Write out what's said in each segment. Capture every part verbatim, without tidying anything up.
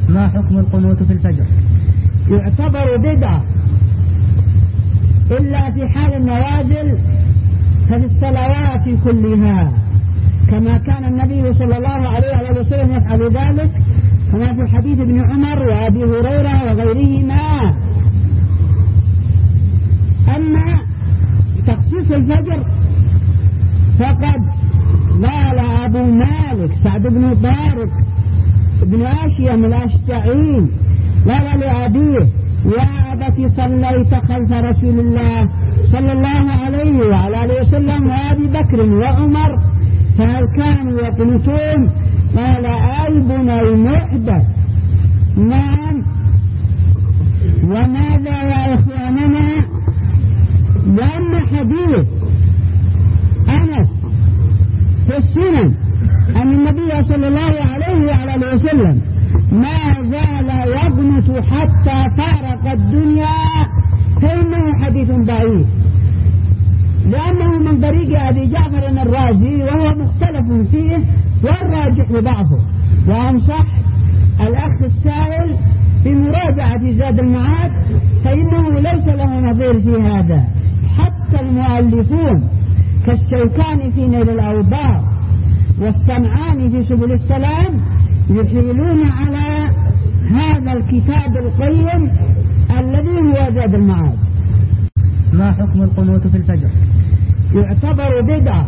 ما حكم القنوت في الفجر؟ يعتبر بدعة إلا في حال النوازل ففي الصلوات كلها، كما كان النبي صلى الله عليه وسلم يفعل ذلك، كما في حديث ابن عمر وأبي هريرة وغيرهما. أما تخصيص الفجر فقد قال أبو مالك سعد بن طارق بن أشيم الأشتعين قال لأبيه: يا أبت صليت خلف رسول الله صلى الله عليه وعلى آله وسلم وأبي بكر وعمر فهل كانوا يقنطون؟ قال: أي بني محدث. نعم. وماذا يا إخواننا؟ وأما حديث أنس في السنن أن النبي صلى الله عليه وعلى آله وسلم ما زال يقنط حتى فارق الدنيا، فإنه حديث ضعيف، لأنه من طريق أبي جعفر الرازي وهو مختلف فيه والراجح ضعفه. وأنصح الأخ السائل بمراجعة زاد المعاد، فإنه ليس له نظير في هذا. حتى المؤلفون كالشوكاني في نيل الأوضاع والصنعاني في سبل السلام يحيلون على هذا الكتاب القيم الذي هو زاد المعاد. ما حكم القنوت في الفجر؟ يعتبر بدعة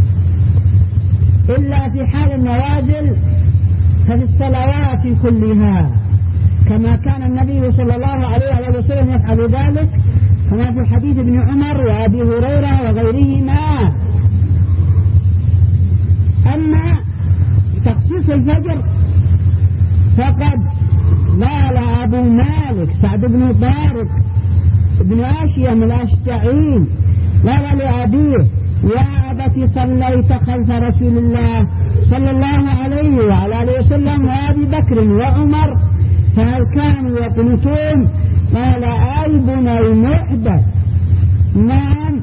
إلا في حال النوازل ففي الصلوات كلها، كما كان النبي صلى الله عليه وسلم يفعل ذلك، كما في حديث ابن عمر وأبي هريرة وغيرهما. أما تخصيص الفجر فقد قال أبو مالك سعد بن طارق بن أشيم الأشتعين قال لأبيه: يا أبت صليت خلف رسول الله صلى الله عليه وعلى آله وسلم وأبي بكر وعمر فهل كانوا يقنطون؟ قال: أي بني محدث. نعم.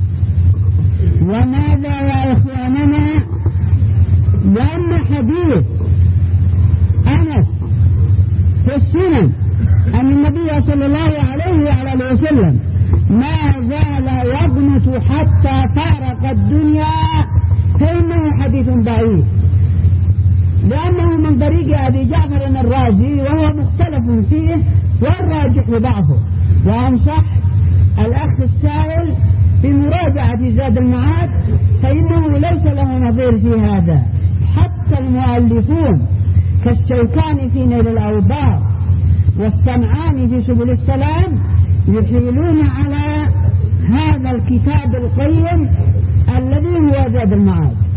وماذا يا إخواننا؟ وأما حديث أنس في السنن أن النبي صلى الله عليه وعلى آله وسلم ما زال يقنط حتى فارق الدنيا، فإنه حديث ضعيف، لأنه من طريق أبي جعفر الرازي وهو مختلف فيه والراجح ضعفه. وأنصح الأخ السائل بمراجعة زاد المعاد، فإنه ليس له نظير في هذا. حتى المؤلفون كالشوكاني في نيل الأوضاع والصنعاني في سبل السلام يحيلون على هذا الكتاب القيم الذي هو زاد المعاد.